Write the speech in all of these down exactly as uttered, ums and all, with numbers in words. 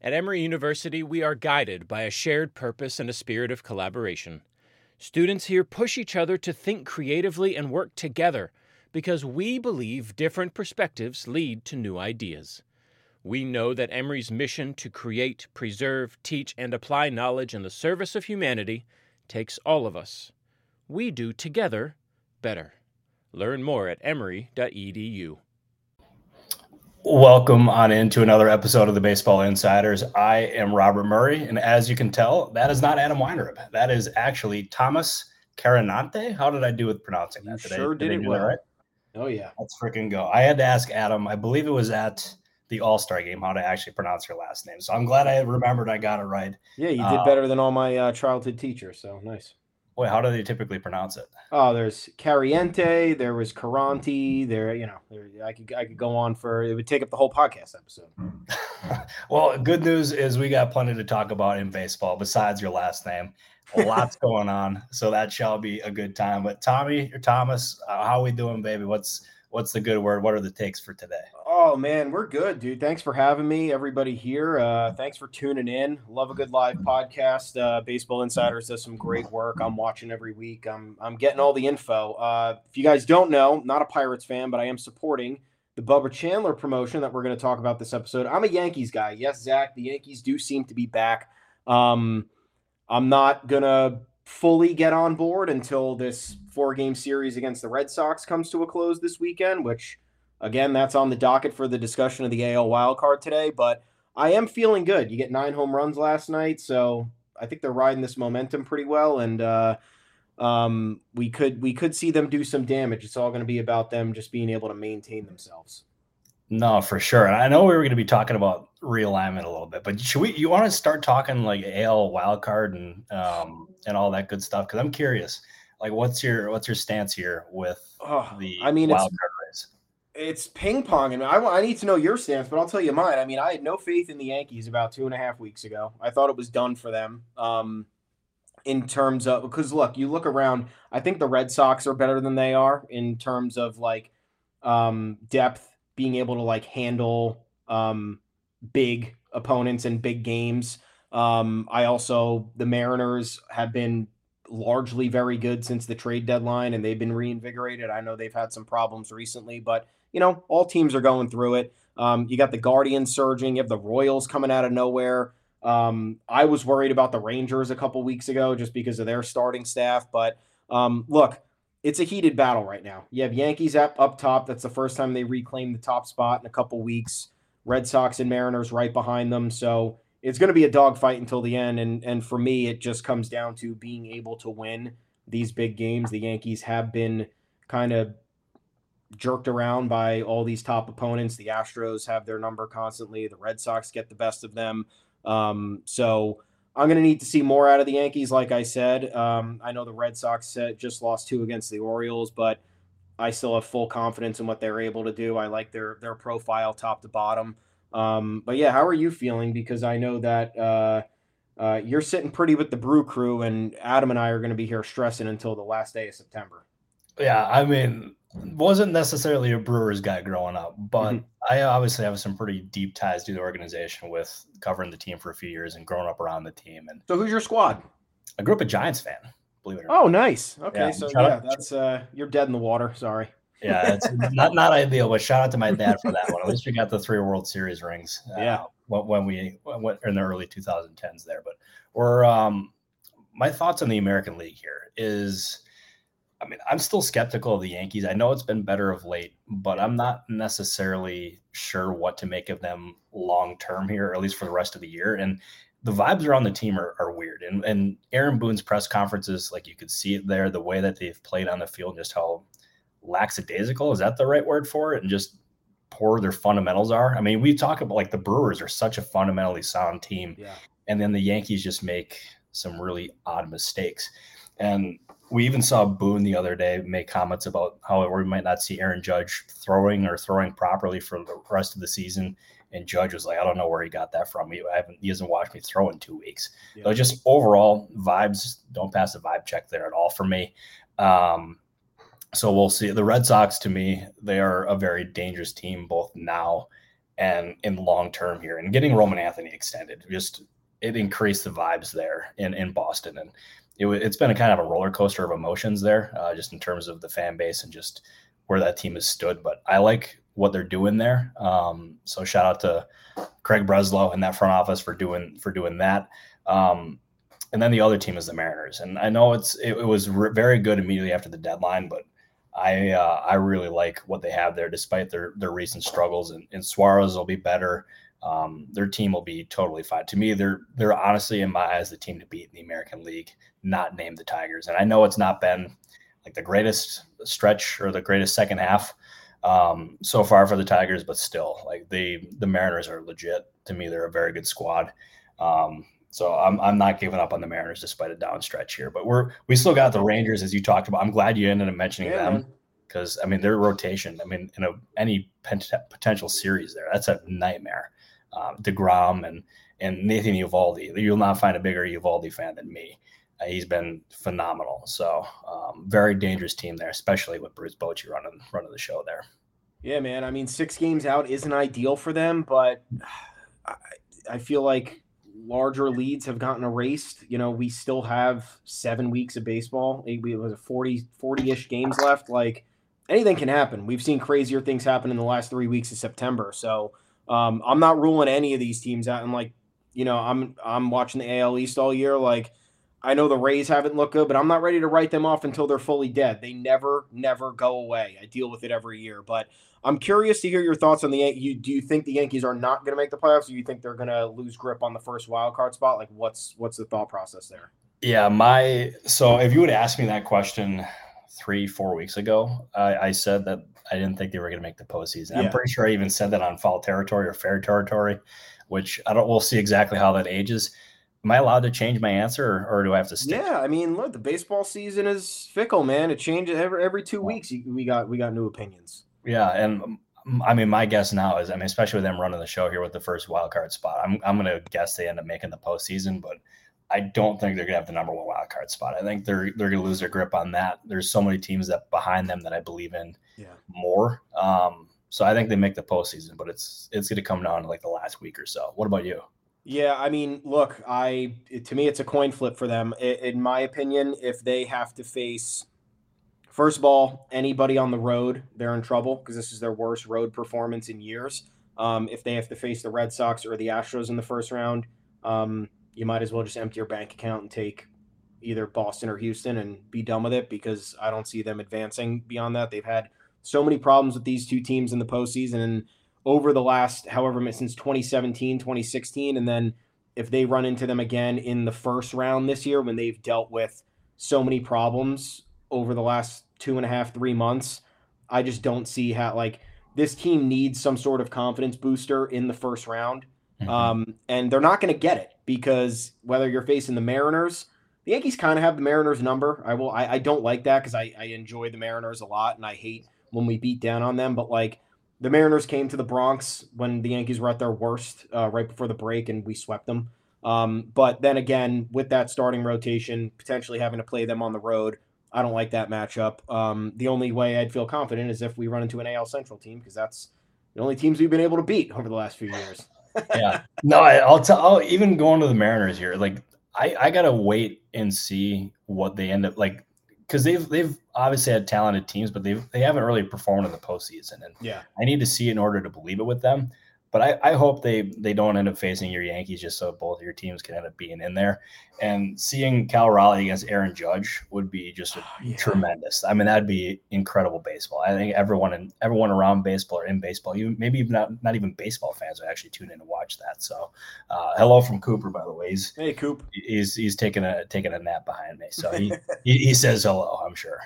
At Emory University, we are guided by a shared purpose and a spirit of collaboration. Students here push each other to think creatively and work together because we believe different perspectives lead to new ideas. We know that Emory's mission to create, preserve, teach, and apply knowledge in the service of humanity takes all of us. We do together better. Learn more at emory dot e d u. Welcome on into another episode of the Baseball Insiders. I am Robert Murray, and as you can tell, that is not Adam Weinrib. That is actually Thomas Carinante. How did I do with pronouncing that? You Did sure I, did, did I it do well. that right? Oh, yeah. Let's freaking go. I had to ask Adam, I believe it was at the All-Star game, how to actually pronounce your last name. So I'm glad I remembered I got it right. Yeah, you did uh, better than all my uh, childhood teachers, so nice. Wait, how do they typically pronounce it? Oh, there's Cariente, there was Caranti, there, you know, there, I could I could go on for, it would take up the whole podcast episode. Well, good news is we got plenty to talk about in baseball besides your last name. Lots going on, so that shall be a good time. But Tommy or Thomas, uh, how we doing, baby? What's what's the good word? What are the takes for today? Oh, man, we're good, dude. Thanks for having me, everybody here. Uh, thanks for tuning in. Love a good live podcast. Uh, Baseball Insiders does some great work. I'm watching every week. I'm I'm getting all the info. Uh, if you guys don't know, not a Pirates fan, but I am supporting the Bubba Chandler promotion that we're going to talk about this episode. I'm a Yankees guy. Yes, Zach, the Yankees do seem to be back. Um, I'm not going to fully get on board until this four-game series against the Red Sox comes to a close this weekend, which, again, that's on the docket for the discussion of the A L wildcard today. But I am feeling good. You get nine home runs last night, so I think they're riding this momentum pretty well, and uh, um, we could we could see them do some damage. It's all going to be about them just being able to maintain themselves. No, for sure. And I know we were going to be talking about realignment a little bit, but should we? You want to start talking like A L wildcard and um, and all that good stuff? Because I'm curious, like, what's your what's your stance here with Oh, the I mean, wild it's, card race? It's ping pong, and I, I need to know your stance, but I'll tell you mine. I mean, I had no faith in the Yankees about two and a half weeks ago. I thought it was done for them. Um, in terms of, because look, you look around, I think the Red Sox are better than they are in terms of like um, depth, being able to like handle um, big opponents and big games. Um, I also, the Mariners have been largely very good since the trade deadline, and they've been reinvigorated. I know they've had some problems recently, but you know, all teams are going through it. Um, you got the Guardians surging, you have the Royals coming out of nowhere. Um, I was worried about the Rangers a couple weeks ago just because of their starting staff. But um, look, it's a heated battle right now. You have Yankees up, up top. That's the first time they reclaimed the top spot in a couple weeks. Red Sox and Mariners right behind them. So it's going to be a dogfight until the end. And, and for me, it just comes down to being able to win these big games. The Yankees have been kind of jerked around by all these top opponents. The Astros have their number constantly. The Red Sox get the best of them. Um, so I'm going to need to see more out of the Yankees. Like I said, um, I know the Red Sox just lost two against the Orioles, but I still have full confidence in what they're able to do. I like their, their profile top to bottom. Um, but yeah, how are you feeling? Because I know that, uh, uh, you're sitting pretty with the Brew Crew, and Adam and I are going to be here stressing until the last day of September. Yeah, I mean, wasn't necessarily a Brewers guy growing up, but mm-hmm. I obviously have some pretty deep ties to the organization with covering the team for a few years and growing up around the team. And so who's your squad? I grew up a Giants fan, believe it or not. Oh, nice. Okay, yeah, so yeah, out, that's uh, you're dead in the water. Sorry. Yeah, it's not not ideal, but shout out to my dad for that one. At least we got the three World Series rings. Uh, yeah, when, when we went in the early twenty tens there. But we're um, my thoughts on the American League here is. I mean, I'm still skeptical of the Yankees. I know it's been better of late, but I'm not necessarily sure what to make of them long-term here, or at least for the rest of the year. And the vibes around the team are, are weird. And, and Aaron Boone's press conferences, like you could see it there, the way that they've played on the field, just how lackadaisical, is that the right word for it? And just poor their fundamentals are. I mean, we talk about like the Brewers are such a fundamentally sound team. Yeah. And then the Yankees just make some really odd mistakes. And we even saw Boone the other day make comments about how we might not see Aaron Judge throwing or throwing properly for the rest of the season. And Judge was like, I don't know where he got that from. He, I haven't, he hasn't watched me throw in two weeks. Yeah. So just overall vibes, don't pass the vibe check there at all for me. Um, so we'll see. The Red Sox, to me, they are a very dangerous team both now and in long term here. And getting Roman Anthony extended, just it increased the vibes there in, in Boston. And it, it's been a kind of a roller coaster of emotions there, uh, just in terms of the fan base and just where that team has stood. But I like what they're doing there. Um, so shout out to Craig Breslow and that front office for doing for doing that. Um, and then the other team is the Mariners. And I know it's it, it was re- very good immediately after the deadline, but I uh, I really like what they have there, despite their their recent struggles. And, and Suarez will be better. Um, their team will be totally fine. To me, they're they're honestly, in my eyes, the team to beat in the American League, not named the Tigers. And I know it's not been like the greatest stretch or the greatest second half um, so far for the Tigers, but still, like the the Mariners are legit. To me, they're a very good squad. Um, so I'm I'm not giving up on the Mariners despite a down stretch here. But we're we still got the Rangers, as you talked about. I'm glad you ended up mentioning Yeah, them because I mean their rotation. I mean, in a, any potential series there, that's a nightmare. Um, DeGrom and and Nathan Eovaldi. You'll not find a bigger Eovaldi fan than me. Uh, he's been phenomenal. So um, very dangerous team there, especially with Bruce Bochy running running the show there. Yeah, man. I mean, six games out isn't ideal for them, but I, I feel like larger leads have gotten erased. You know, we still have seven weeks of baseball. It was forty, forty-ish games left. Like anything can happen. We've seen crazier things happen in the last three weeks of September. So um, I'm not ruling any of these teams out. And like, you know, I'm I'm watching the A L East all year. Like, I know the Rays haven't looked good, but I'm not ready to write them off until they're fully dead. They never, never go away. I deal with it every year. But I'm curious to hear your thoughts on the Yankees. Do you think the Yankees are not going to make the playoffs, or do you think they're going to lose grip on the first wild card spot? Like, what's what's the thought process there? Yeah, my so if you would ask me that question three, four weeks ago, I, I said that I didn't think they were going to make the postseason. Yeah. I'm pretty sure I even said that on foul territory or fair territory, which I don't. We'll see exactly how that ages. Am I allowed to change my answer, or, or do I have to stick? Yeah, I mean, look, the baseball season is fickle, man. It changes every every two weeks. We got we got new opinions. Yeah, and I mean, my guess now is, I mean, especially with them running the show here with the first wild card spot, I'm I'm going to guess they end up making the postseason, but I don't think they're going to have the number one wild card spot. I think they're they're going to lose their grip on that. There's so many teams that behind them that I believe in yeah. more. Um, so I think they make the postseason, but it's it's going to come down to like the last week or so. What about you? Yeah, I mean, look, I to me it's a coin flip for them. In my opinion, if they have to face, first of all, anybody on the road, they're in trouble because this is their worst road performance in years. Um, if they have to face the Red Sox or the Astros in the first round, um, you might as well just empty your bank account and take either Boston or Houston and be done with it, because I don't see them advancing beyond that. They've had so many problems with these two teams in the postseason and over the last, however, since twenty seventeen, twenty sixteen. And then if they run into them again in the first round this year, when they've dealt with so many problems over the last two and a half, three months, I just don't see how, like, this team needs some sort of confidence booster in the first round. Mm-hmm. Um, and they're not going to get it, because whether you're facing the Mariners, the Yankees kind of have the Mariners number. I will, I, I don't like that because I, I enjoy the Mariners a lot and I hate when we beat down on them. But like, the Mariners came to the Bronx when the Yankees were at their worst uh, right before the break, and we swept them. Um, but then again, with that starting rotation, potentially having to play them on the road, I don't like that matchup. Um, the only way I'd feel confident is if we run into an A L Central team, because that's the only teams we've been able to beat over the last few years. Yeah. No, I, I'll tell. I'll, even going to the Mariners here, like I, I gotta wait and see what they end up like. Because they've they've obviously had talented teams, but they've they haven't really performed in the postseason, and yeah, I need to see it in order to believe it with them. But I, I hope they they don't end up facing your Yankees, just so both of your teams can end up being in there. And seeing Cal Raleigh against Aaron Judge would be just a, oh, yeah. tremendous. I mean, that'd be incredible baseball. I think everyone and everyone around baseball or in baseball, even maybe even not not even baseball fans, would actually tune in to watch that. So, uh, hello from Cooper, by the way. He's, hey, Coop. He's he's taking a taking a nap behind me, so he he, he says hello. I'm sure.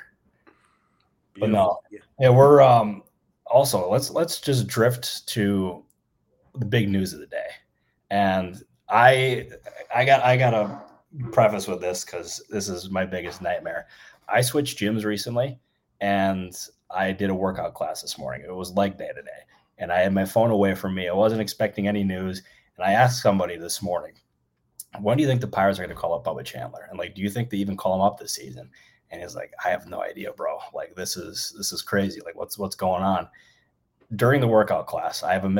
But no, yeah. yeah, we're um also let's let's just drift to the big news of the day. And I I got I gotta preface with this because this is my biggest nightmare. I switched gyms recently and I did a workout class this morning. It was leg day today. And I had my phone away from me. I wasn't expecting any news. And I asked somebody this morning, when do you think the Pirates are going to call up Bubba Chandler? And like, do you think they even call him up this season? And he's like, I have no idea, bro. Like, this is this is crazy. Like, what's what's going on? During the workout class, I have a missed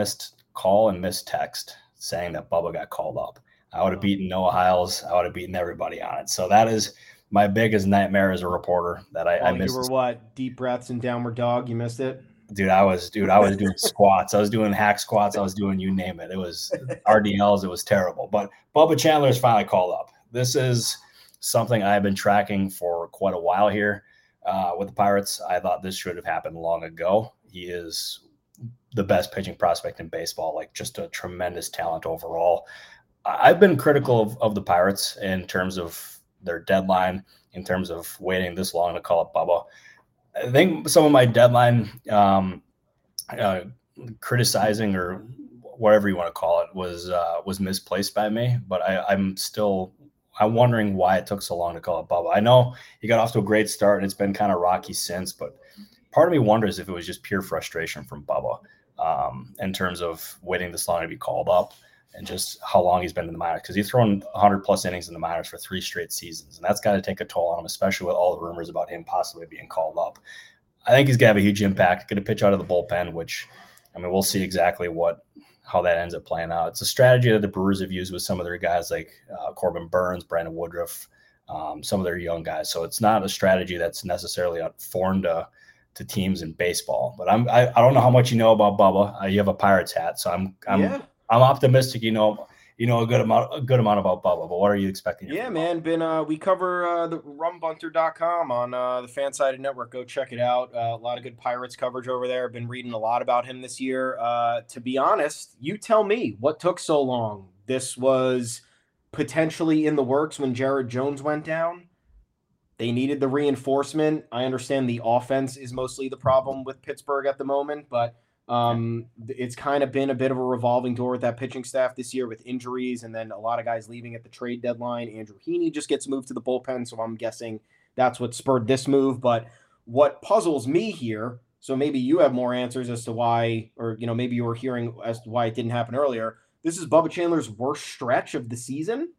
call and missed text saying that Bubba got called up. I would have beaten Noah Hiles. I would have beaten everybody on it. So that is my biggest nightmare as a reporter that I, I missed. You were what? Deep breaths and downward dog. You missed it? Dude, I was, dude, I was doing squats. I was doing hack squats. I was doing, you name it. It was R D Ls. It was terrible. But Bubba Chandler is finally called up. This is something I've been tracking for quite a while here uh, with the Pirates. I thought this should have happened long ago. He is the best pitching prospect in baseball, like just a tremendous talent overall. I've been critical of, of the Pirates in terms of their deadline, in terms of waiting this long to call up Bubba. I think some of my deadline um, uh, criticizing or whatever you want to call it was uh, was misplaced by me, but I, I'm still I'm wondering why it took so long to call up Bubba. I know he got off to a great start and it's been kind of rocky since, but part of me wonders if it was just pure frustration from Bubba um, in terms of waiting this long to be called up and just how long he's been in the minors, because he's thrown one hundred plus innings in the minors for three straight seasons, and that's got to take a toll on him, especially with all the rumors about him possibly being called up. I think he's going to have a huge impact, going to pitch out of the bullpen, which, I mean, we'll see exactly what how that ends up playing out. It's a strategy that the Brewers have used with some of their guys like uh, Corbin Burns, Brandon Woodruff, um, some of their young guys. So it's not a strategy that's necessarily foreign to, to teams in baseball. But I'm I, I don't know how much you know about Bubba. Uh, you have a Pirates hat, so I'm I'm yeah. I'm optimistic. You know, you know a good amount a good amount about Bubba. But what are you expecting? Yeah, man. Been uh, we cover uh, the rum bunter dot com on uh, the Fansided Network. Go check it out. Uh, a lot of good Pirates coverage over there. Been reading a lot about him this year. Uh, to be honest, you tell me what took so long. This was potentially in the works when Jared Jones went down. They needed the reinforcement. I understand the offense is mostly the problem with Pittsburgh at the moment, but um, it's kind of been a bit of a revolving door with that pitching staff this year with injuries and then a lot of guys leaving at the trade deadline. Andrew Heaney just gets moved to the bullpen, so I'm guessing that's what spurred this move. But what puzzles me here, so maybe you have more answers as to why, or you know, maybe you were hearing as to why it didn't happen earlier. This is Bubba Chandler's worst stretch of the season.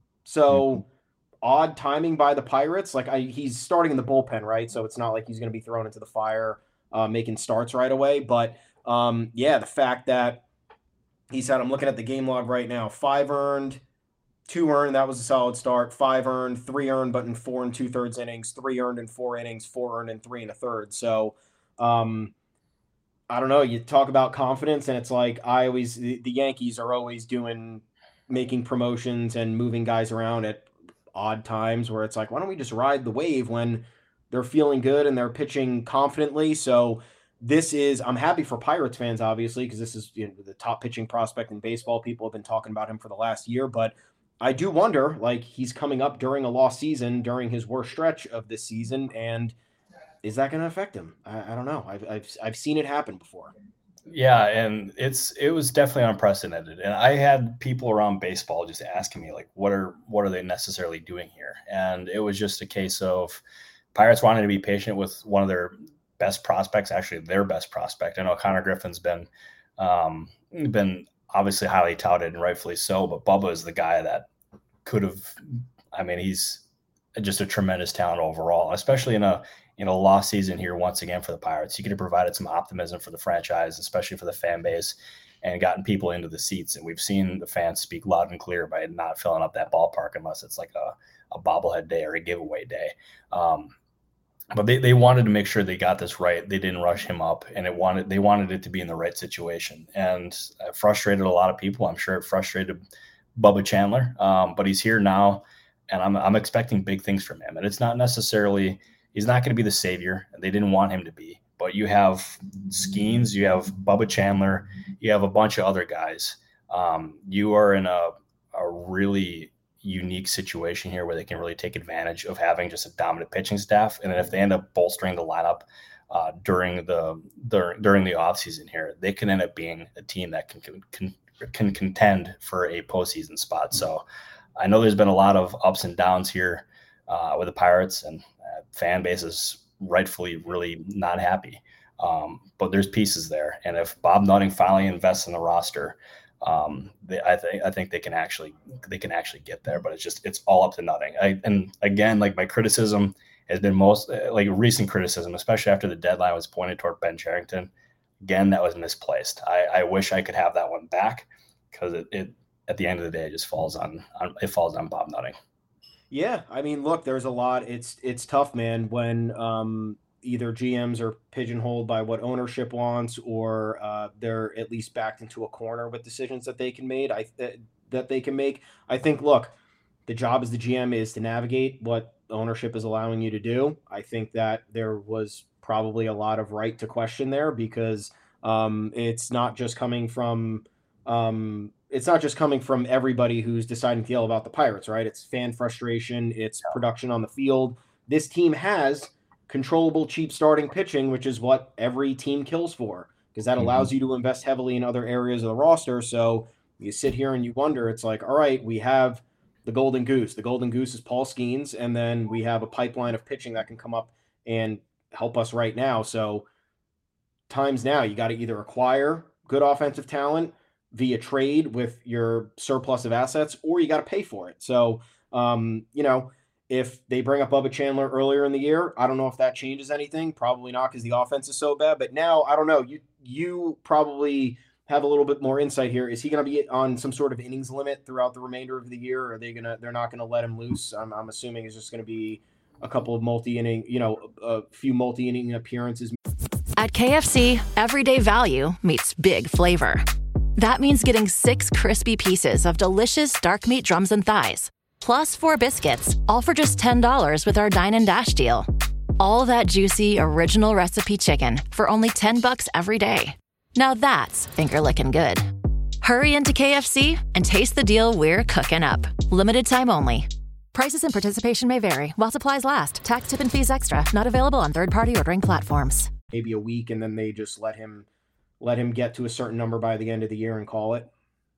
So mm-hmm. odd timing by the Pirates. Like I, he's starting in the bullpen, right? So it's not like he's going to be thrown into the fire, uh, making starts right away. But um, yeah, the fact that he said, I'm looking at the game log right now, five earned, two earned. That was a solid start. Five earned, three earned, but in four and two thirds innings, three earned in four innings, four earned in three and a third. So um, I don't know. You talk about confidence, and it's like I always the, the Yankees are always doing making promotions and moving guys around at odd times where it's like, why don't we just ride the wave when they're feeling good and they're pitching confidently? So this is, I'm happy for Pirates fans, obviously, because this is, you know, the top pitching prospect in baseball. People have been talking about him for the last year, but I do wonder, like, he's coming up during a lost season, during his worst stretch of this season, and is that going to affect him? I, I don't know. I've, I've I've seen it happen before. Yeah, and it's it was definitely unprecedented. And I had people around baseball just asking me, like, what are what are they necessarily doing here? And it was just a case of Pirates wanting to be patient with one of their best prospects, actually their best prospect. I know Connor Griffin's been um, been obviously highly touted and rightfully so, but Bubba is the guy that could have. I mean, he's just a tremendous talent overall, especially in a in a lost season here once again for the Pirates. He could have provided some optimism for the franchise, especially for the fan base, and gotten people into the seats. And we've seen the fans speak loud and clear by not filling up that ballpark unless it's like a, a bobblehead day or a giveaway day. Um, but they, they wanted to make sure they got this right. They didn't rush him up, and it wanted they wanted it to be in the right situation. And it frustrated a lot of people. I'm sure it frustrated Bubba Chandler, um, but he's here now, and I'm I'm expecting big things from him. And it's not necessarily he's not going to be the savior. They didn't want him to be. But you have Skeens, you have Bubba Chandler, you have a bunch of other guys. Um, you are in a, a really unique situation here where they can really take advantage of having just a dominant pitching staff. And then if they end up bolstering the lineup uh, during the, the during the offseason here, they can end up being a team that can, can can contend for a postseason spot. So I know there's been a lot of ups and downs here uh, with the Pirates, and uh, fan base is rightfully really not happy. Um, but there's pieces there. And if Bob Nutting finally invests in the roster, um, they, I think, I think they can actually, they can actually get there, but it's just, it's all up to Nutting. I, and again, like my criticism has been most like recent criticism, especially after the deadline was pointed toward Ben Cherington. Again, that was misplaced. I, I wish I could have that one back because it, it at the end of the day, it just falls on, on it falls on Bob Nutting. Yeah, I mean, look, there's a lot. It's it's tough, man, when um, either G Ms are pigeonholed by what ownership wants, or uh, they're at least backed into a corner with decisions that they can made. I th- that they can make. I think, look, the job as the G M is to navigate what ownership is allowing you to do. I think that there was probably a lot of right to question there, because um, it's not just coming from um, it's not just coming from everybody who's deciding to yell about the Pirates, right? It's fan frustration, it's production on the field. This team has controllable, cheap starting pitching, which is what every team kills for, because that allows mm-hmm. you to invest heavily in other areas of the roster. So you sit here and you wonder, it's like, all right, we have the golden goose. The golden goose is Paul Skeens, and then we have a pipeline of pitching that can come up and help us right now. So times now, you got to either acquire good offensive talent via trade with your surplus of assets, or you got to pay for it. So, um, you know, if they bring up Bubba Chandler earlier in the year, I don't know if that changes anything. Probably not, because the offense is so bad. But now, I don't know. You you probably have a little bit more insight here. Is he going to be on some sort of innings limit throughout the remainder of the year? Or are they gonna? They're not going to let him loose. I'm, I'm assuming it's just going to be a couple of multi-inning, you know, a, a few multi-inning appearances. At K F C, everyday value meets big flavor. That means getting six crispy pieces of delicious dark meat drums and thighs, plus four biscuits, all for just ten dollars with our Dine and Dash deal. All that juicy, original recipe chicken for only ten bucks every day. Now that's finger-licking good. Hurry into K F C and taste the deal we're cooking up. Limited time only. Prices and participation may vary while supplies last. Tax, tip, and fees extra. Not available on third-party ordering platforms. Maybe a week, and then they just let him let him get to a certain number by the end of the year and call it.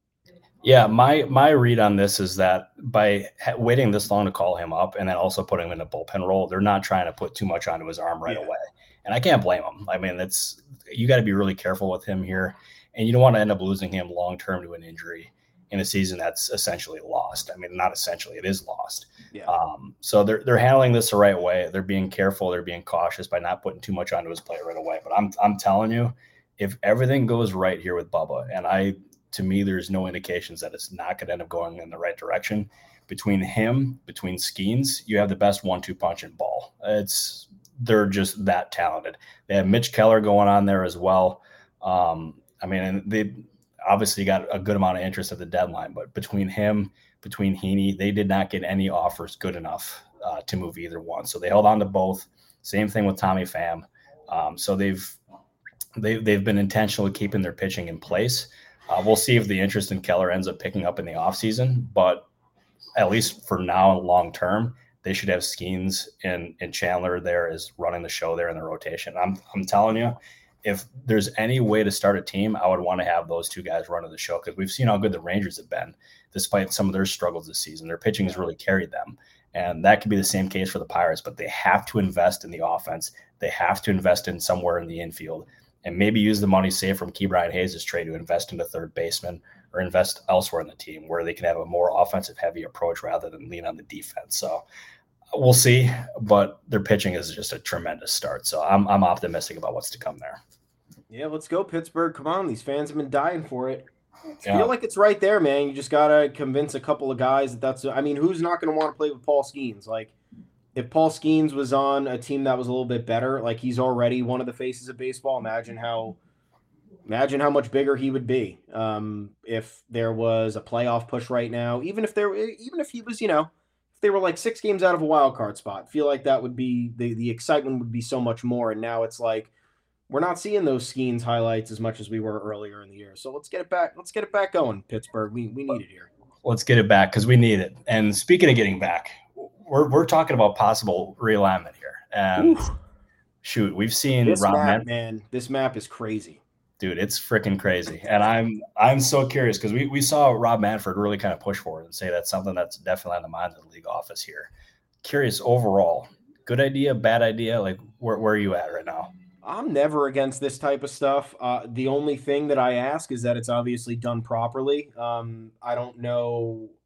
Yeah, my my read on this is that by waiting this long to call him up and then also putting him in a bullpen role, they're not trying to put too much onto his arm right yeah. away. And I can't blame him. I mean, it's you got to be really careful with him here, and you don't want to end up losing him long term to an injury in a season that's essentially lost. I mean, not essentially, it is lost. Yeah. Um, so they're they're handling this the right way. They're being careful. They're being cautious by not putting too much onto his plate right away. But I'm I'm telling you, if everything goes right here with Bubba, and I to me, there's no indications that it's not going to end up going in the right direction. Between him, between Skeens, you have the best one two punch in ball. It's they're just that talented. They have Mitch Keller going on there as well. Um, I mean, and they obviously got a good amount of interest at the deadline, but between him, between Heaney, they did not get any offers good enough uh, to move either one. So they held on to both. Same thing with Tommy Pham. Um, so they've they, they've been intentional keeping their pitching in place. Uh, we'll see if the interest in Keller ends up picking up in the offseason, but at least for now, long term, they should have Skeens and, and Chandler there as running the show there in the rotation. I'm I'm telling you, if there's any way to start a team, I would want to have those two guys running the show, because we've seen how good the Rangers have been despite some of their struggles this season. Their pitching has really carried them, and that could be the same case for the Pirates, but they have to invest in the offense. They have to invest in somewhere in the infield, and maybe use the money saved from Ke'Bryan Hayes' trade to invest into third baseman or invest elsewhere in the team where they can have a more offensive-heavy approach rather than lean on the defense. So we'll see, but their pitching is just a tremendous start. So I'm I'm optimistic about what's to come there. Yeah, let's go, Pittsburgh. Come on. These fans have been dying for it. I Yeah. feel like it's right there, man. You just got to convince a couple of guys that that's – I mean, who's not going to want to play with Paul Skeens? Like, if Paul Skeens was on a team that was a little bit better, like he's already one of the faces of baseball, imagine how imagine how much bigger he would be um, if there was a playoff push right now. Even if there, even if he was, you know, if they were like six games out of a wild card spot, I feel like that would be the the excitement would be so much more. And now it's like we're not seeing those Skeens highlights as much as we were earlier in the year. So let's get it back. Let's get it back going, Pittsburgh. We we need it here. Let's get it back because we need it. And speaking of getting back, we're we're talking about possible realignment here. And Oof. shoot, we've seen This Rob map, Man- man, this map is crazy. Dude, it's freaking crazy. And I'm I'm so curious because we, we saw Rob Manfred really kind of push forward and say that's something that's definitely on the mind of the league office here. Curious overall, good idea, bad idea? Like, where, where are you at right now? I'm never against this type of stuff. Uh, the only thing that I ask is that it's obviously done properly. Um, I don't know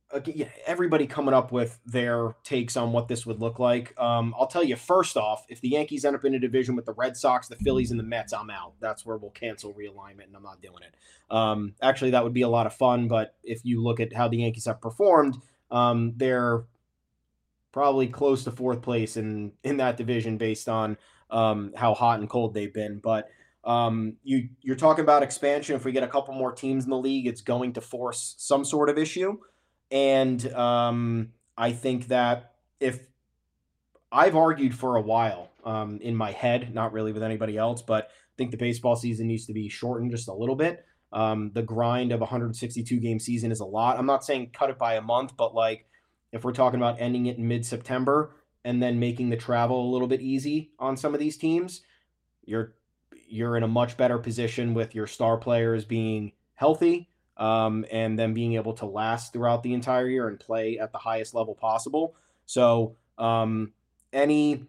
again, everybody coming up with their takes on what this would look like. Um, I'll tell you, first off, if the Yankees end up in a division with the Red Sox, the Phillies, and the Mets, I'm out. That's where we'll cancel realignment, and I'm not doing it. Um, actually, that would be a lot of fun, but if you look at how the Yankees have performed, um, they're probably close to fourth place in, in that division based on um, how hot and cold they've been. But um, you, you're talking about expansion. If we get a couple more teams in the league, it's going to force some sort of issue. And um, I think that if I've argued for a while um, in my head, not really with anybody else, but I think the baseball season needs to be shortened just a little bit. Um, the grind of a one hundred sixty-two game season is a lot. I'm not saying cut it by a month, but like if we're talking about ending it in mid-September and then making the travel a little bit easy on some of these teams, you're you're in a much better position with your star players being healthy. Um, and then being able to last throughout the entire year and play at the highest level possible. So um, any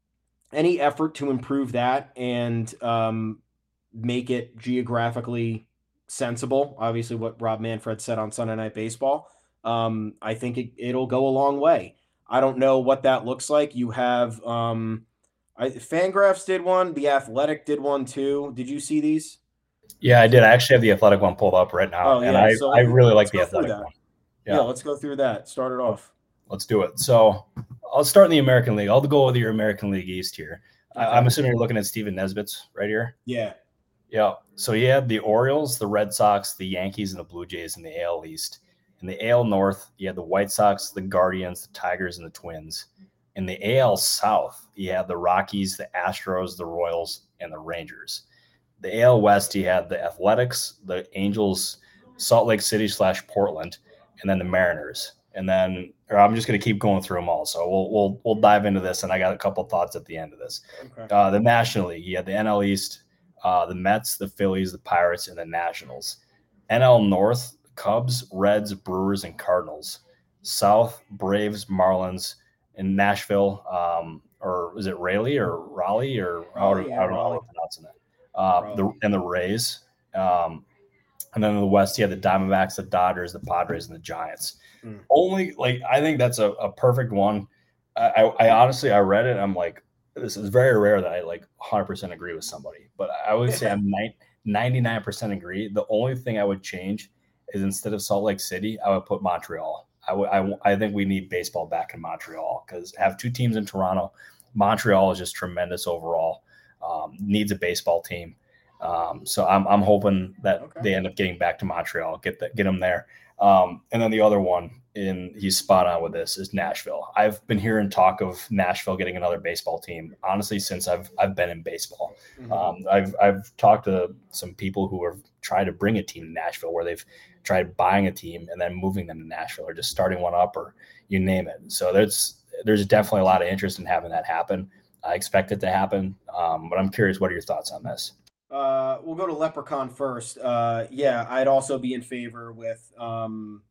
any effort to improve that and um, make it geographically sensible, obviously what Rob Manfred said on Sunday Night Baseball, um, I think it, it'll go a long way. I don't know what that looks like. You have um, I, Fangraphs did one. The Athletic did one too. Did you see these? Yeah, I did. I actually have the Athletic one pulled up right now, oh, yeah. and I, so I really like the Athletic that. one. Yeah. yeah, let's go through that. Start it off. Let's do it. So I'll start in the American League. I'll go with your American League East here. Okay. I, I'm assuming you're looking at Steven Nesbitt's right here. Yeah. Yeah. So you had the Orioles, the Red Sox, the Yankees, and the Blue Jays in the A L East. In the A L North, you had the White Sox, the Guardians, the Tigers, and the Twins. In the A L South, you had the Rockies, the Astros, the Royals, and the Rangers. The A L West, you had the Athletics, the Angels, Salt Lake City slash Portland, and then the Mariners. And then, or I'm just going to keep going through them all. So we'll we'll we'll dive into this, and I got a couple thoughts at the end of this. Okay. Uh, the National League, you had the N L East, uh, the Mets, the Phillies, the Pirates, and the Nationals. N L North, Cubs, Reds, Brewers, and Cardinals. South, Braves, Marlins, and Nashville, um, or is it Raleigh or Raleigh or how do, I don't know how I'm pronouncing that. Uh, the and the Rays, um, and then in the West, you have the Diamondbacks, the Dodgers, the Padres, and the Giants. Mm. Only like I think that's a, a perfect one. I, I, I honestly I read it. And I'm like, this is very rare that I like one hundred percent agree with somebody, but I would say I'm ninety-nine percent agree. The only thing I would change is instead of Salt Lake City, I would put Montreal. I would I, I think we need baseball back in Montreal because have two teams in Toronto. Montreal is just tremendous overall. Um, needs a baseball team. Um, so I'm I'm hoping that okay. they end up getting back to Montreal, get the, get them there. Um, and then the other one, and he's spot on with this, is Nashville. I've been hearing talk of Nashville getting another baseball team, honestly, since I've I've been in baseball. Mm-hmm. Um, I've I've talked to some people who have tried to bring a team to Nashville, where they've tried buying a team and then moving them to Nashville, or just starting one up, or you name it. So there's there's definitely a lot of interest in having that happen. I expect it to happen, um, but I'm curious, what are your thoughts on this? Uh, we'll go to Leprechaun first. Uh, yeah, I'd also be in favor with um,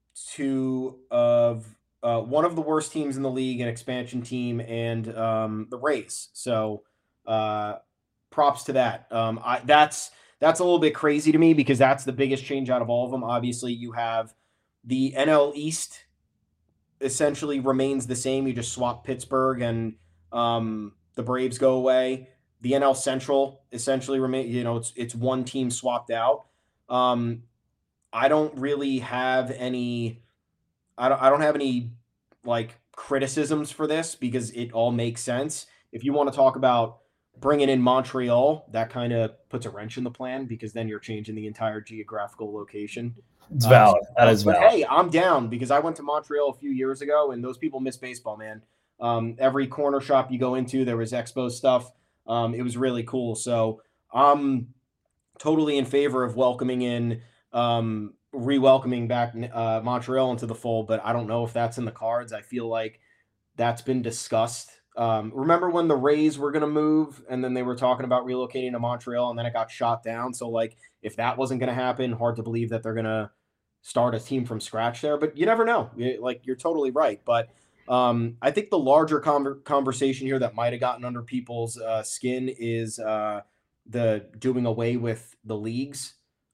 two of uh, one of the worst teams in the league, an expansion team, and um, the Rays. So uh, props to that. Um, I, that's that's a little bit crazy to me because that's the biggest change out of all of them. Obviously, you have the N L East essentially remains the same. You just swap Pittsburgh and um, the Braves go away. The N L Central essentially remain, you know, it's it's one team swapped out. Um, I don't really have any, I don't I don't have any like criticisms for this because it all makes sense. If you want to talk about bringing in Montreal, that kind of puts a wrench in the plan because then you're changing the entire geographical location. It's valid. Um, that is but valid. Hey, I'm down because I went to Montreal a few years ago and those people miss baseball, man. Um, every corner shop you go into, there was Expo stuff. Um, it was really cool. So I'm totally in favor of welcoming in, um, re-welcoming back uh, Montreal into the fold, but I don't know if that's in the cards. I feel like that's been discussed. Um, remember when the Rays were going to move and then they were talking about relocating to Montreal and then it got shot down. So like, if that wasn't going to happen, hard to believe that they're going to start a team from scratch there, but you never know. Like, you're totally right. But Um, I think the larger con- conversation here that might have gotten under people's uh, skin is uh, the doing away with the leagues.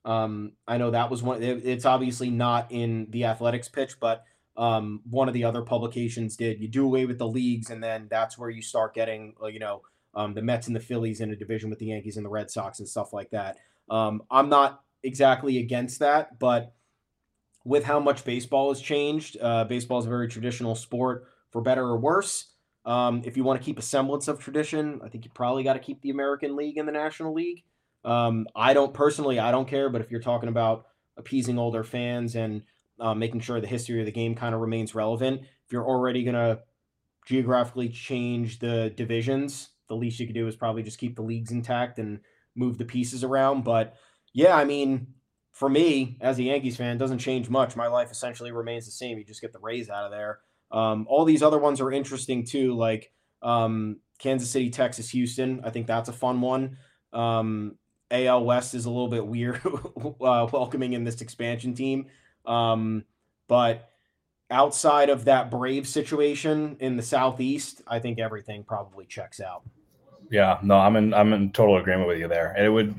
Um, I know that was one. It, it's obviously not in the Athletics pitch, but um, one of the other publications did. You do away with the leagues, and then that's where you start getting, uh, you know, um, the Mets and the Phillies in a division with the Yankees and the Red Sox and stuff like that. Um, I'm not exactly against that, but with how much baseball has changed, uh, baseball is a very traditional sport, for better or worse. Um, if you want to keep a semblance of tradition, I think you probably got to keep the American League and the National League. Um, I don't personally, I don't care, but if you're talking about appeasing older fans and uh, making sure the history of the game kind of remains relevant, if you're already going to geographically change the divisions, the least you could do is probably just keep the leagues intact and move the pieces around. But yeah, I mean, for me as a Yankees fan, it doesn't change much. My life essentially remains the same. You just get the Rays out of there. Um, all these other ones are interesting too, like um, Kansas City, Texas, Houston. I think that's a fun one. Um, A L West is a little bit weird uh, welcoming in this expansion team. Um, but outside of that Brave situation in the Southeast, I think everything probably checks out. Yeah, no, I'm in I'm in total agreement with you there. And it would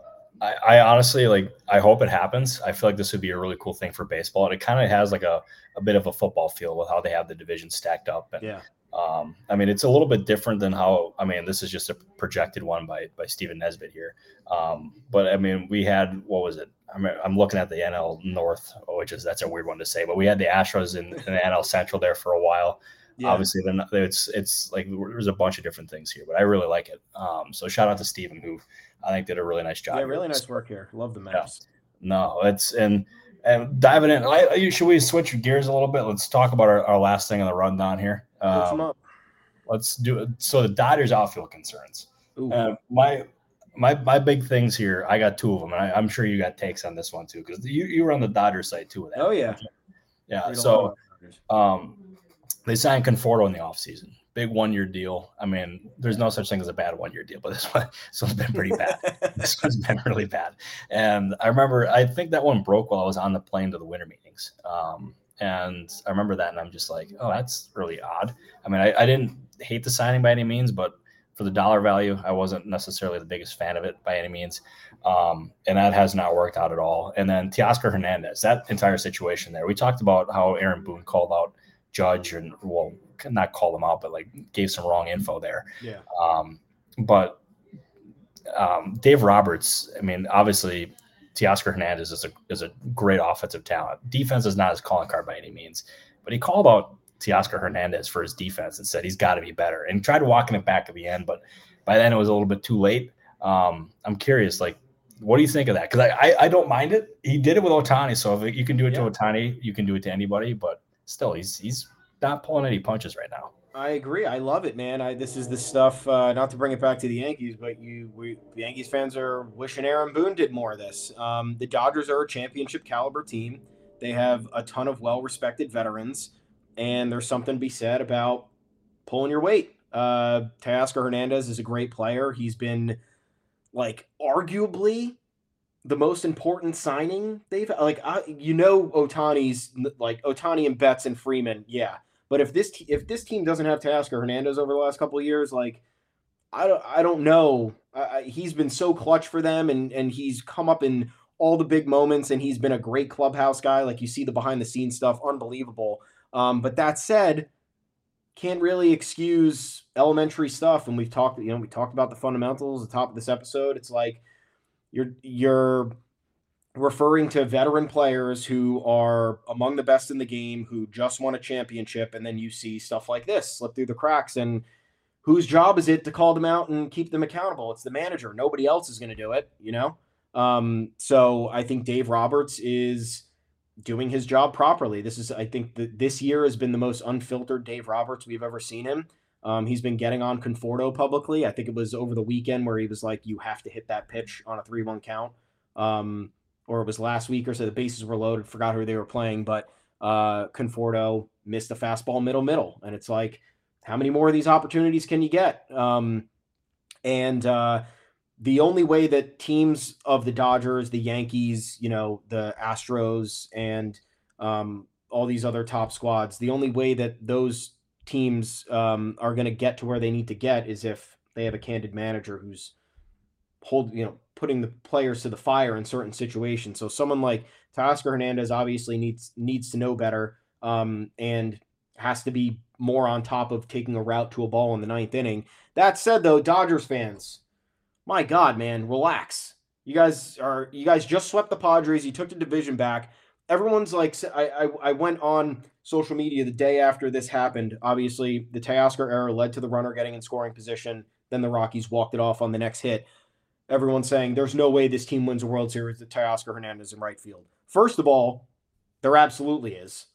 I, I honestly like I hope it happens. I feel like this would be a really cool thing for baseball. And it kind of has like a, a bit of a football feel with how they have the division stacked up. And yeah. Um, I mean, it's a little bit different than how, I mean, this is just a projected one by, by Steven Nesbitt here. Um, but I mean, we had, what was it? I'm, I'm looking at the N L North, which is, that's a weird one to say, but we had the Astros in, in the N L Central there for a while. Yeah. Obviously then it's, it's like, there's a bunch of different things here, but I really like it. Um, so shout out to Steven, who I think did a really nice job. Yeah, really nice work here. Love the maps. Yeah. No, it's, and, and diving in, I, should we switch gears a little bit? Let's talk about our, our last thing on the rundown here. Um, let's do it. So the Dodgers outfield concerns. Uh, my my my big things here. I got two of them, and I, I'm sure you got takes on this one too, because you you were on the Dodgers side too. With that. Oh yeah, yeah. So um, they signed Conforto in the offseason. Big one year deal. I mean, there's no such thing as a bad one year deal, but this one this one's been pretty bad. This one's been really bad. And I remember, I think that one broke while I was on the plane to the winter meetings. Um, And I remember that, and I'm just like, oh, that's really odd. I mean, I, I didn't hate the signing by any means, but for the dollar value, I wasn't necessarily the biggest fan of it by any means. Um, and that has not worked out at all. And then Teoscar Hernandez, that entire situation there. We talked about how Aaron Boone called out Judge and, well, not called him out, but like gave some wrong info there. Yeah. Um, but um, Dave Roberts, I mean, obviously – Teoscar Hernandez is a is a great offensive talent. Defense is not his calling card by any means, but he called out Teoscar Hernandez for his defense and said he's got to be better, and tried walking it back at the end, but by then it was a little bit too late. Um, I'm curious, like, what do you think of that? Because I, I I don't mind it. He did it with Ohtani, so if you can do it yeah. to Ohtani, you can do it to anybody. But still, he's he's not pulling any punches right now. I agree. I love it, man. I this is the stuff. Uh, not to bring it back to the Yankees, but you, we, the Yankees fans are wishing Aaron Boone did more of this. Um, the Dodgers are a championship caliber team. They have a ton of well-respected veterans, and there's something to be said about pulling your weight. Uh, Teoscar Hernandez is a great player. He's been, like, arguably the most important signing they've like. I, you know, Ohtani's like Ohtani and Betts and Freeman, yeah. But if this if this team doesn't have Teoscar Hernandez over the last couple of years, like I don't I don't know. I, he's been so clutch for them, and and he's come up in all the big moments, and he's been a great clubhouse guy. Like you see the behind the scenes stuff, unbelievable. Um, but that said, can't really excuse elementary stuff. And we've talked, you know, we talked about the fundamentals at the top of this episode. It's like you're you're. referring to veteran players who are among the best in the game, who just won a championship, and then you see stuff like this slip through the cracks. And whose job is it to call them out and keep them accountable? It's the manager. Nobody else is going to do it, you know? Um, so I think Dave Roberts is doing his job properly. This is, I think that this year has been the most unfiltered Dave Roberts we've ever seen him. Um, he's been getting on Conforto publicly. I think it was over the weekend where he was like, you have to hit that pitch on a three one count. Um, or it was last week or so, the bases were loaded, forgot who they were playing, but uh, Conforto missed a fastball middle middle. And it's like, how many more of these opportunities can you get? Um, and uh, the only way that teams of the Dodgers, the Yankees, you know, the Astros, and um, all these other top squads, the only way that those teams um, are going to get to where they need to get is if they have a candid manager who's hold, you know, putting the players to the fire in certain situations. So someone like Teoscar Hernandez obviously needs needs to know better, um, and has to be more on top of taking a route to a ball in the ninth inning. That said, though, Dodgers fans, my God, man, relax. You guys are you guys just swept the Padres. You took the division back. Everyone's like, I, I, I went on social media the day after this happened. Obviously, the Teoscar error led to the runner getting in scoring position. Then the Rockies walked it off on the next hit. Everyone's saying there's no way this team wins a World Series with Teoscar Hernandez in right field. First of all, there absolutely is.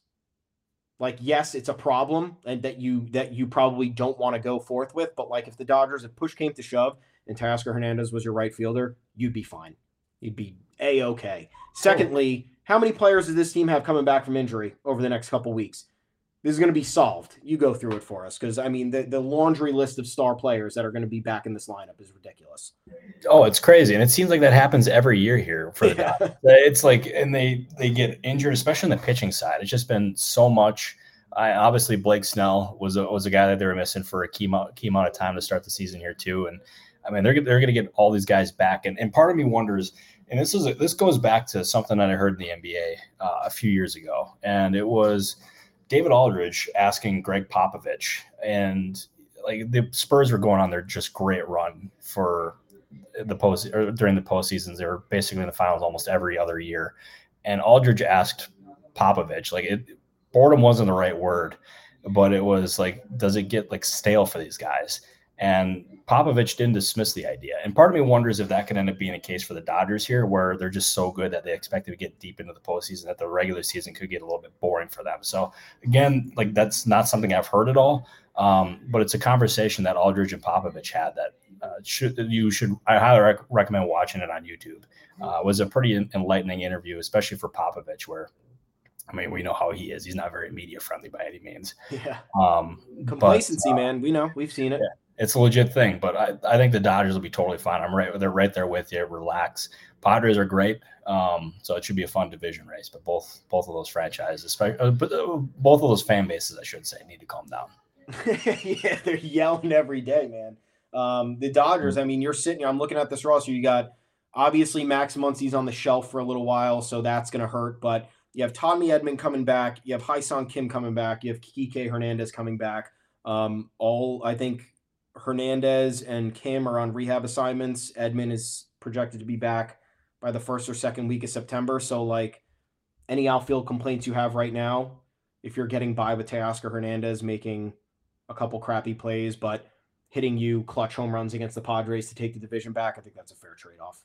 Like, yes, it's a problem and that you that you probably don't want to go forth with. But like, if the Dodgers, if push came to shove and Teoscar Hernandez was your right fielder, you'd be fine. You'd be A-okay. Secondly, how many players does this team have coming back from injury over the next couple weeks? This is going to be solved. You go through it for us, because, I mean, the, the laundry list of star players that are going to be back in this lineup is ridiculous. Oh, it's crazy. And it seems like that happens every year here for the yeah. Dodgers. It's like, and they, they get injured, especially on the pitching side. It's just been so much. I, obviously, Blake Snell was a, was a guy that they were missing for a key amount, key amount of time to start the season here, too. And, I mean, they're, they're going to get all these guys back. And, and part of me wonders, and this is a, this goes back to something that I heard in the N B A uh, a few years ago, and it was David Aldridge asking Greg Popovich, and like the Spurs were going on their just great run for the post or during the postseasons. They were basically in the finals almost every other year, and Aldridge asked Popovich, like, it, boredom wasn't the right word, but it was like, does it get like stale for these guys? And Popovich didn't dismiss the idea. And part of me wonders if that could end up being a case for the Dodgers here, where they're just so good that they expect to get deep into the postseason, that the regular season could get a little bit boring for them. So again, like, that's not something I've heard at all. Um, but it's a conversation that Aldridge and Popovich had that uh, should you should I highly rec- recommend watching it on YouTube. Uh, it was a pretty enlightening interview, especially for Popovich, where, I mean, we know how he is. He's not very media friendly by any means. Yeah. Um, Complacency, but, uh, man. We know. We've seen it. Yeah. It's a legit thing, but I, I think the Dodgers will be totally fine. I'm right. They're right there with you. Relax. Padres are great. Um, so it should be a fun division race, but both, both of those franchises, especially, uh, but uh, both of those fan bases, I should say, need to calm down. Yeah. They're yelling every day, man. Um, the Dodgers, I mean, you're sitting here, I'm looking at this roster. You got obviously Max Muncy's on the shelf for a little while, so that's going to hurt, but you have Tommy Edman coming back. You have Hyun-Sung Kim coming back. You have Kike Hernandez coming back. Um, all, I think, Hernandez and Kim are on rehab assignments. Edman is projected to be back by the first or second week of September. So, like, any outfield complaints you have right now, if you're getting by with Teoscar Hernandez making a couple crappy plays, but hitting you clutch home runs against the Padres to take the division back, I think that's a fair trade-off.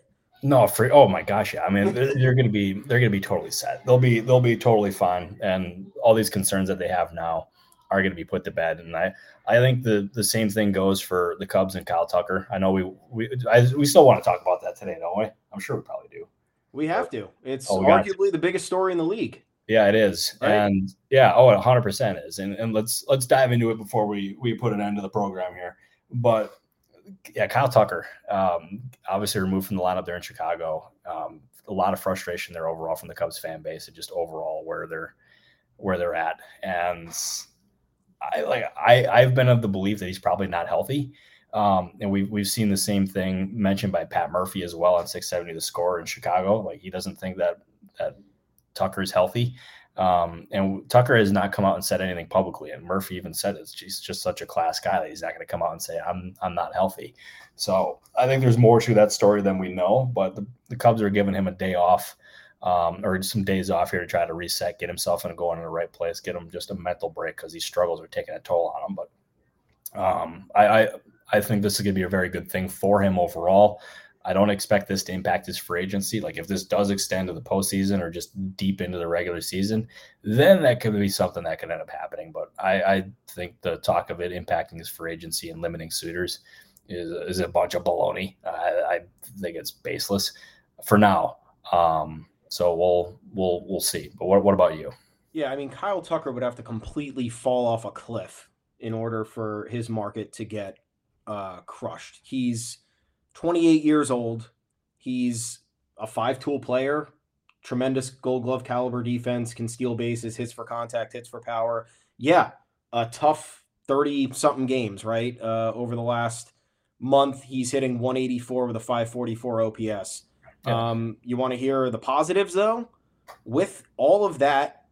No, for oh my gosh, yeah. I mean, they're, they're going to be they're going to be totally set. They'll be they'll be totally fine, and all these concerns that they have now are going to be put to bed. And I, I think the, the same thing goes for the Cubs and Kyle Tucker. I know we we I, we still want to talk about that today, don't we? I'm sure we probably do. We have to. It's oh, arguably the biggest story in the league. Yeah, it is. Right? And yeah, oh, it one hundred percent is. And and let's let's dive into it before we we put an end to the program here. But yeah, Kyle Tucker, um, obviously removed from the lineup there in Chicago. Um, a lot of frustration there overall from the Cubs fan base, and just overall where they're where they're at. And I like I I've been of the belief that he's probably not healthy. Um, and we've we've seen the same thing mentioned by Pat Murphy as well on six seventy The Score in Chicago. Like, he doesn't think that that Tucker is healthy. Um, and Tucker has not come out and said anything publicly. And Murphy even said it's he's just such a class guy that he's not going to come out and say, I'm I'm not healthy. So I think there's more to that story than we know, but the, the Cubs are giving him a day off, um, or some days off here to try to reset, get himself in going in the right place, get him just a mental break, because these struggles are taking a toll on him. But um, I, I I think this is going to be a very good thing for him overall. I don't expect this to impact his free agency. Like, if this does extend to the postseason or just deep into the regular season, then that could be something that could end up happening. But I, I think the talk of it impacting his free agency and limiting suitors is, is a bunch of baloney. I, I think it's baseless for now. Um, so we'll we'll we'll see. But what what about you? Yeah, I mean, Kyle Tucker would have to completely fall off a cliff in order for his market to get uh, crushed. He's twenty-eight years old. He's a five-tool player, tremendous Gold Glove caliber defense, can steal bases, hits for contact, hits for power. Yeah, a tough thirty-something games, right, uh, over the last month, he's hitting one eighty-four with a five forty-four O P S. Yeah. Um, you want to hear the positives, though? With all of that,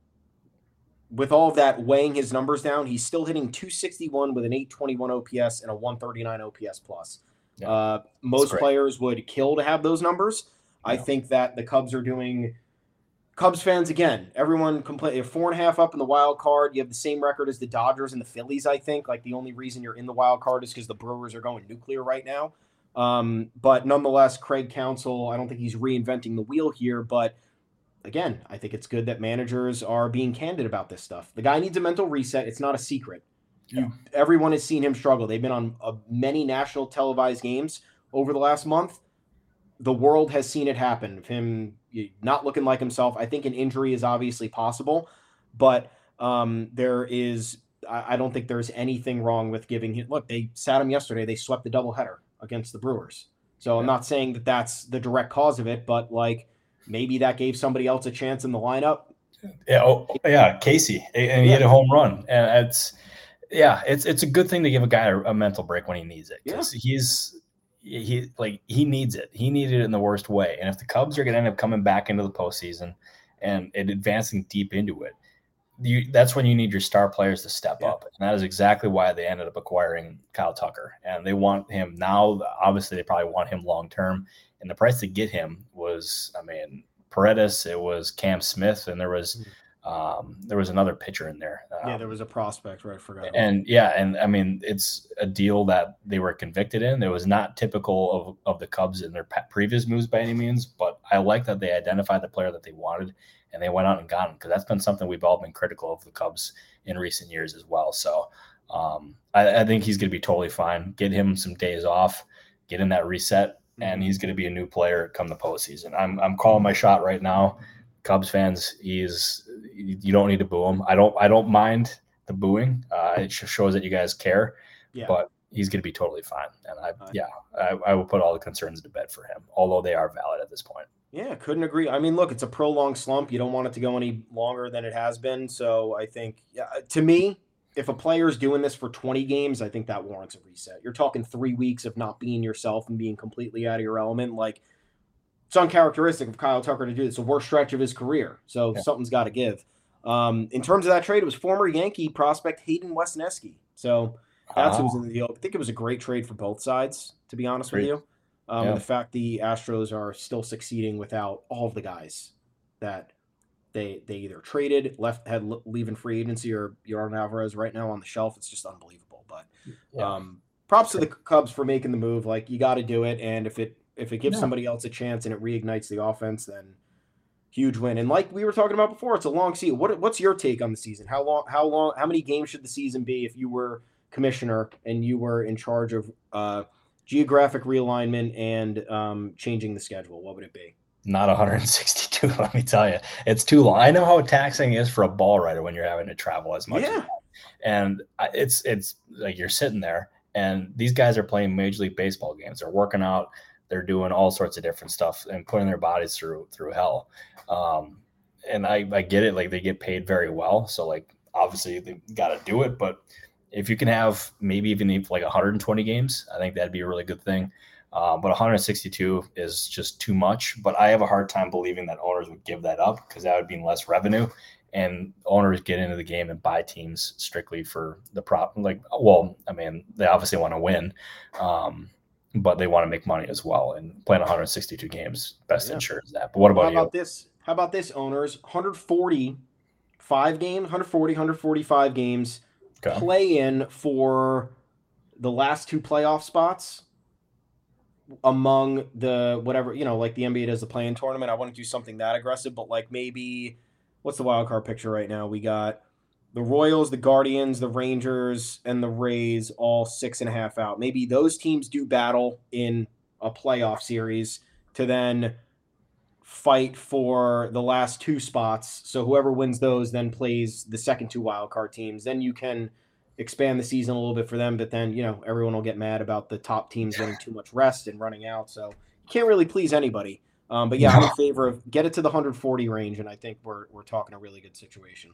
with all of that weighing his numbers down, he's still hitting two sixty-one with an eight twenty-one O P S and a one thirty-nine O P S plus. Yeah. Uh, most players would kill to have those numbers. Yeah. I think that the Cubs are doing – Cubs fans, again, everyone complain. You're four and a half up in the wild card. You have the same record as the Dodgers and the Phillies, I think. Like, the only reason you're in the wild card is because the Brewers are going nuclear right now. Um, but nonetheless, Craig Counsell, I don't think he's reinventing the wheel here. But, again, I think it's good that managers are being candid about this stuff. The guy needs a mental reset. It's not a secret. Yeah. You, everyone has seen him struggle. They've been on uh, many national televised games over the last month. The world has seen it happen. Of him not looking like himself. I think an injury is obviously possible, but um, there is. I, I don't think there's anything wrong with giving him. Look, they sat him yesterday. They swept the doubleheader against the Brewers. So yeah. I'm not saying that that's the direct cause of it, but like maybe that gave somebody else a chance in the lineup. Yeah, oh, yeah, Casey, and he yeah. hit a home run, and it's yeah, it's it's a good thing to give a guy a, a mental break when he needs it. Yeah. he's. He like he needs it. He needed it in the worst way. And if the Cubs are going to end up coming back into the postseason and, and advancing deep into it, you, that's when you need your star players to step yeah. up. And that is exactly why they ended up acquiring Kyle Tucker. And they want him now. Obviously, they probably want him long term. And the price to get him was, I mean, Paredes. It was Cam Smith, and there was. Um, there was another pitcher in there. Um, yeah, there was a prospect, right? I forgot. And yeah, and I mean, it's a deal that they were convicted in. It was not typical of, of the Cubs in their previous moves by any means, but I like that they identified the player that they wanted and they went out and got him, because that's been something we've all been critical of the Cubs in recent years as well. So um, I, I think he's going to be totally fine. Get him some days off, get in that reset, and he's going to be a new player come the postseason. I'm I'm calling my shot right now. Cubs fans, he's you don't need to boo him. I don't I don't mind the booing. Uh, it shows that you guys care. Yeah. But he's going to be totally fine. And I uh, yeah, I, I will put all the concerns to bed for him, although they are valid at this point. Yeah, couldn't agree. I mean, look, it's a prolonged slump. You don't want it to go any longer than it has been. So I think, yeah, to me, if a player is doing this for twenty games, I think that warrants a reset. You're talking three weeks of not being yourself and being completely out of your element. Like, it's uncharacteristic of Kyle Tucker to do this. It's the worst stretch of his career. So yeah. something's got to give. Um, in terms of that trade, it was former Yankee prospect Hayden Wesneski. So that's uh-huh. who was in the deal. I think it was a great trade for both sides, to be honest great. with you. Um, yeah. And the fact the Astros are still succeeding without all of the guys that they they either traded, left, had leaving free agency, or Yordan Alvarez right now on the shelf. It's just unbelievable. But yeah. um, props to the Cubs for making the move. Like, you got to do it. And if it if it gives yeah. somebody else a chance and it reignites the offense, then huge win. And like we were talking about before, it's a long season. What what's your take on the season? How long? How long? How many games should the season be if you were commissioner and you were in charge of uh, geographic realignment and um, changing the schedule? What would it be? Not one hundred sixty-two. Let me tell you, it's too long. I know how taxing it is for a ball writer when you're having to travel as much. Yeah. And it's it's like you're sitting there, and these guys are playing Major League Baseball games. They're working out. They're doing all sorts of different stuff and putting their bodies through through hell. Um, and I, I get it. Like, they get paid very well. So, like, obviously they got to do it. But if you can have maybe even like one hundred twenty games, I think that'd be a really good thing. Uh, but one hundred sixty-two is just too much. But I have a hard time believing that owners would give that up, because that would mean less revenue. And owners get into the game and buy teams strictly for the prop. Like, well, I mean, they obviously want to win. Um, but they want to make money as well, and playing one hundred sixty-two games best yeah. ensures that. But what about How you? about this? How about this, owners? one hundred forty-five games, one forty, one forty-five games, okay. play in for the last two playoff spots among the whatever, you know, like the N B A does the play-in tournament. I wouldn't do something that aggressive, but like maybe what's the wild card picture right now? We got the Royals, the Guardians, the Rangers, and the Rays all six and a half out. Maybe those teams do battle in a playoff series to then fight for the last two spots. So whoever wins those then plays the second two wild card teams. Then you can expand the season a little bit for them. But then, you know, everyone will get mad about the top teams getting too much rest and running out. So you can't really please anybody. Um, but yeah, I'm in favor of get it to the one hundred forty range, and I think we're we're talking a really good situation.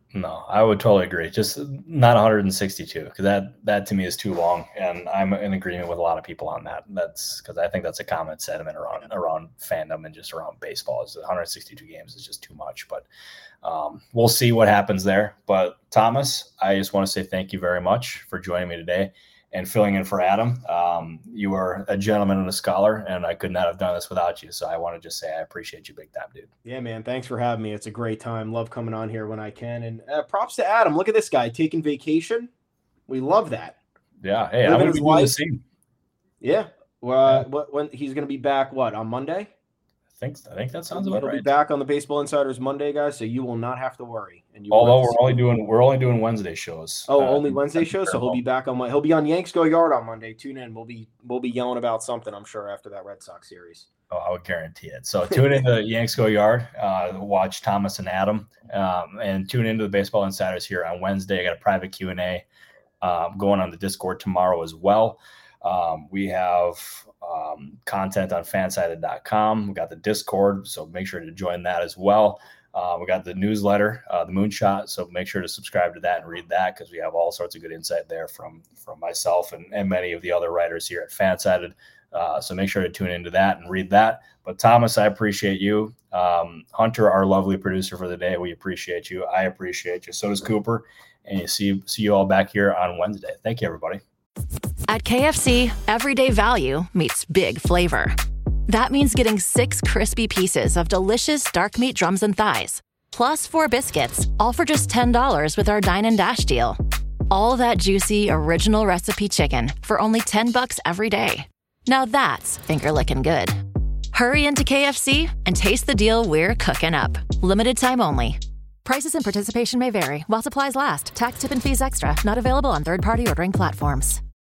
No, I would totally agree. Just not one hundred sixty-two, because that that to me is too long, and I'm in agreement with a lot of people on that. That's because I think that's a common sentiment around around fandom and just around baseball. Is one hundred sixty-two games is just too much. But um, we'll see what happens there. But Thomas, I just want to say thank you very much for joining me today and filling in for Adam. Um, you are a gentleman and a scholar, and I could not have done this without you. So I want to just say I appreciate you big time, dude. Yeah, man. Thanks for having me. It's a great time. Love coming on here when I can. And uh, props to Adam. Look at this guy taking vacation. We love that. Yeah. Hey, I'm going to be doing the same. Yeah. Well, yeah. What, when he's going to be back, what, on Monday? I think, I think that sounds about He'll right. He'll be back on the Baseball Insiders Monday, guys, so you will not have to worry. And you Although we're only doing we're only doing Wednesday shows. Oh, uh, only Wednesday shows. So he'll be back on my. He'll be on Yanks Go Yard on Monday. Tune in. We'll be we'll be yelling about something, I'm sure, after that Red Sox series. Oh, I would guarantee it. So tune in to Yanks Go Yard. Uh, watch Thomas and Adam, um, and tune into the Baseball Insiders here on Wednesday. I got a private Q and A um, going on the Discord tomorrow as well. Um, we have um, content on fansided dot com. We got the Discord, so make sure to join that as well. Uh, we got the newsletter, uh, the Moonshot, so make sure to subscribe to that and read that, because we have all sorts of good insight there from from myself and, and many of the other writers here at Fansided. Uh, so make sure to tune into that and read that. But Thomas, I appreciate you. Um, Hunter, our lovely producer for the day, we appreciate you. I appreciate you. So does Cooper. And you see see you all back here on Wednesday. Thank you, everybody. At K F C, everyday value meets big flavor. That means getting six crispy pieces of delicious dark meat drums and thighs, plus four biscuits, all for just ten dollars with our Dine and Dash deal. All that juicy, original recipe chicken for only ten bucks every day. Now that's finger-licking good. Hurry into K F C and taste the deal we're cooking up. Limited time only. Prices and participation may vary while supplies last. Tax, tip, and fees extra. Not available on third-party ordering platforms.